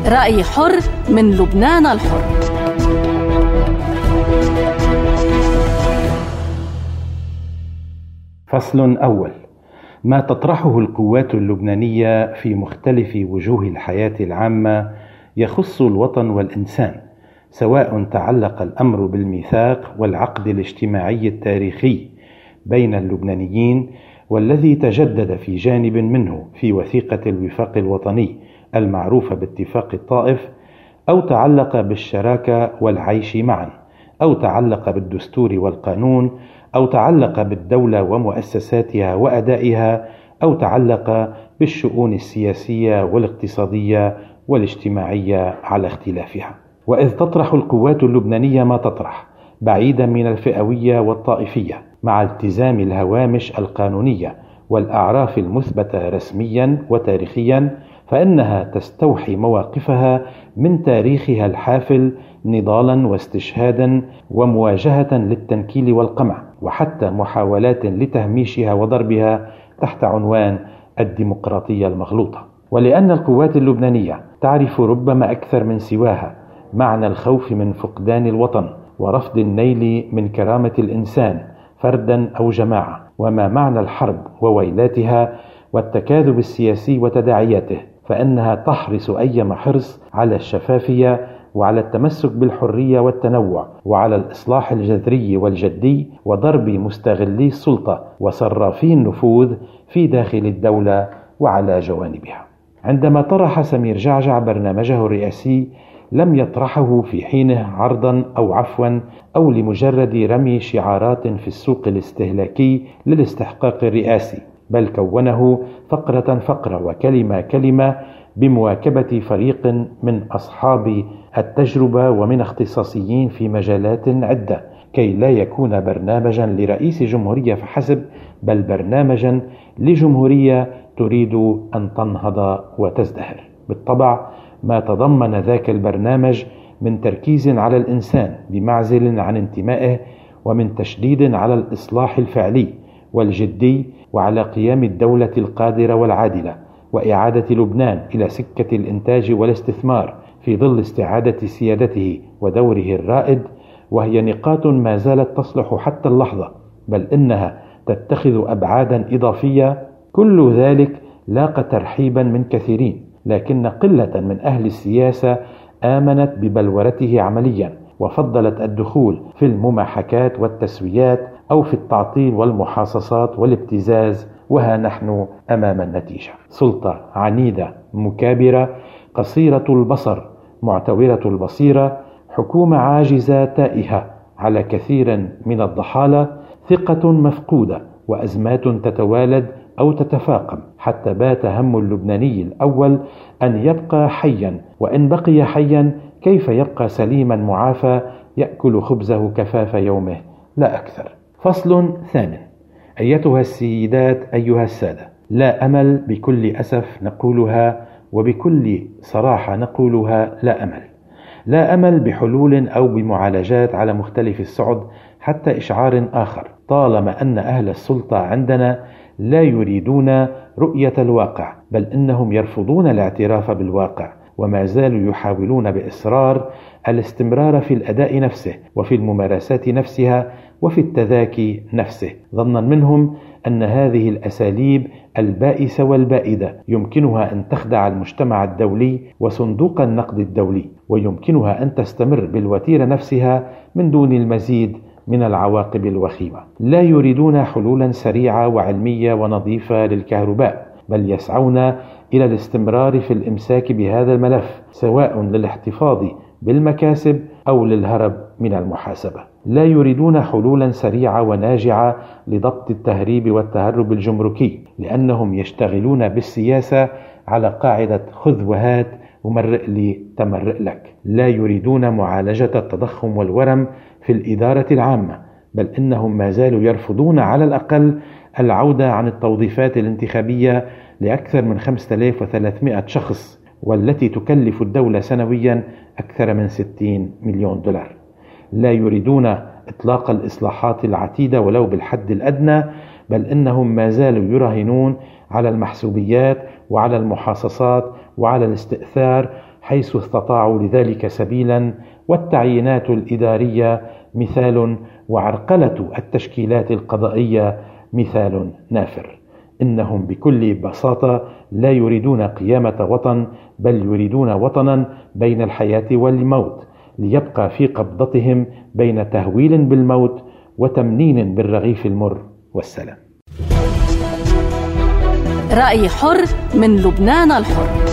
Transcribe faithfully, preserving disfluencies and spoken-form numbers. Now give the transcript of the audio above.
رأي حر من لبنان الحر. فصل أول: ما تطرحه القوات اللبنانية في مختلف وجوه الحياة العامة يخص الوطن والإنسان، سواء تعلق الأمر بالميثاق والعقد الاجتماعي التاريخي بين اللبنانيين والذي تجدد في جانب منه في وثيقة الوفاق الوطني المعروفة باتفاق الطائف، أو تعلق بالشراكة والعيش معا، أو تعلق بالدستور والقانون، أو تعلق بالدولة ومؤسساتها وأدائها، أو تعلق بالشؤون السياسية والاقتصادية والاجتماعية على اختلافها. وإذ تطرح القوات اللبنانية ما تطرح بعيدا من الفئوية والطائفية، مع التزام الهوامش القانونية والأعراف المثبتة رسميا وتاريخيا، فإنها تستوحي مواقفها من تاريخها الحافل نضالا واستشهادا ومواجهة للتنكيل والقمع، وحتى محاولات لتهميشها وضربها تحت عنوان الديمقراطية المغلوطة. ولأن القوات اللبنانية تعرف ربما أكثر من سواها معنى الخوف من فقدان الوطن ورفض النيل من كرامة الإنسان فردا أو جماعة، وما معنى الحرب وويلاتها والتكاذب السياسي وتداعياته، فإنها تحرص أيما حرص على الشفافية وعلى التمسك بالحرية والتنوع وعلى الإصلاح الجذري والجدي وضرب مستغلي السلطة وصرافي النفوذ في داخل الدولة وعلى جوانبها. عندما طرح سمير جعجع برنامجه الرئاسي لم يطرحه في حينه عرضا أو عفوا أو لمجرد رمي شعارات في السوق الاستهلاكي للاستحقاق الرئاسي، بل كونه فقرة فقرة وكلمة كلمة بمواكبة فريق من أصحاب التجربة ومن اختصاصيين في مجالات عدة، كي لا يكون برنامجا لرئيس جمهورية فحسب، بل برنامجا لجمهورية تريد أن تنهض وتزدهر. بالطبع ما تضمن ذاك البرنامج من تركيز على الإنسان بمعزل عن انتمائه، ومن تشديد على الإصلاح الفعلي والجدي وعلى قيام الدولة القادرة والعادلة وإعادة لبنان إلى سكة الإنتاج والاستثمار في ظل استعادة سيادته ودوره الرائد، وهي نقاط ما زالت تصلح حتى اللحظة، بل إنها تتخذ أبعادا إضافية. كل ذلك لاقى ترحيبا من كثيرين، لكن قلة من أهل السياسة آمنت ببلورته عمليا وفضلت الدخول في المماحكات والتسويات أو في التعطيل والمحاصصات والابتزاز. وها نحن أمام النتيجة: سلطة عنيدة مكابرة قصيرة البصر معتورة البصيرة، حكومة عاجزة تائهة على كثير من الضحالة، ثقة مفقودة، وأزمات تتوالد أو تتفاقم، حتى بات هم اللبناني الأول أن يبقى حيا، وإن بقي حيا كيف يبقى سليما معافى يأكل خبزه كفاف يومه لا أكثر. فصل ثامن: أيتها السيدات أيها السادة، لا أمل بكل أسف نقولها وبكل صراحة نقولها، لا أمل لا أمل بحلول أو بمعالجات على مختلف الصعد حتى إشعار آخر، طالما أن أهل السلطة عندنا لا يريدون رؤية الواقع، بل إنهم يرفضون الاعتراف بالواقع، وما زالوا يحاولون بإصرار الاستمرار في الأداء نفسه وفي الممارسات نفسها وفي التذاكي نفسه، ظنا منهم أن هذه الأساليب البائسة والبائدة يمكنها أن تخدع المجتمع الدولي وصندوق النقد الدولي، ويمكنها أن تستمر بالوتيرة نفسها من دون المزيد من العواقب الوخيمة. لا يريدون حلولا سريعة وعلمية ونظيفة للكهرباء، بل يسعون إلى الاستمرار في الإمساك بهذا الملف، سواء للاحتفاظ بالمكاسب أو للهرب من المحاسبة. لا يريدون حلولا سريعة وناجعة لضبط التهريب والتهرب الجمركي، لأنهم يشتغلون بالسياسة على قاعدة خذ وهات ومرئ لي تمرئ لك. لا يريدون معالجة التضخم والورم في الإدارة العامة، بل إنهم ما زالوا يرفضون على الأقل العودة عن التوظيفات الانتخابية لأكثر من خمسة آلاف وثلاثمائة شخص، والتي تكلف الدولة سنويا أكثر من ستين مليون دولار. لا يريدون إطلاق الإصلاحات العتيدة ولو بالحد الأدنى، بل إنهم ما زالوا يراهنون على المحسوبيات وعلى المحاصصات وعلى الاستئثار حيث استطاعوا لذلك سبيلا، والتعيينات الإدارية مثال، وعرقلة التشكيلات القضائية مثال نافر. إنهم بكل بساطة لا يريدون قيامة وطن، بل يريدون وطنا بين الحياة والموت، ليبقى في قبضتهم بين تهويل بالموت وتمنين بالرغيف المر والسلام. رأي حر من لبنان الحر.